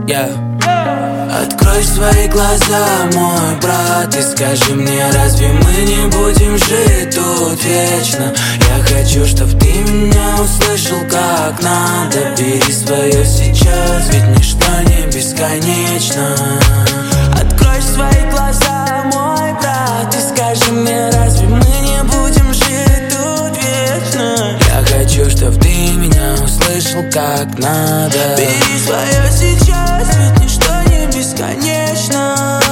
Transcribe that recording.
Yeah. Открой свои глаза, мой брат, и скажи мне, разве мы не будем жить тут вечно? Я хочу, чтоб ты меня услышал как надо. Бери свое сейчас, ведь ничто не бесконечно. Открой свои глаза, мой брат, и скажи мне, разве мы не будем жить тут вечно? Я хочу, чтоб ты меня услышал как надо. Бери свое сейчас, ведь ничто не бесконечно.